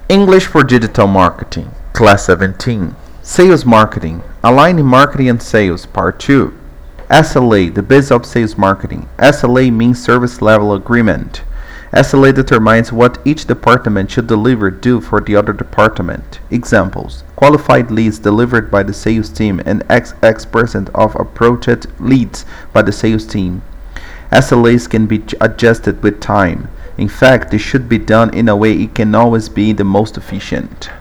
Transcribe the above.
English for Digital Marketing, Class 17. Sales Marketing, Aligning Marketing and Sales, Part 2. SLA, the base of sales marketing. SLA means Service Level Agreement. SLA determines what each department should do for the other department. Examples: qualified leads delivered by the sales team and XX% of approached leads by the sales team. SLAs can be adjusted with time. In fact, this should be done in a way it can always be the most efficient.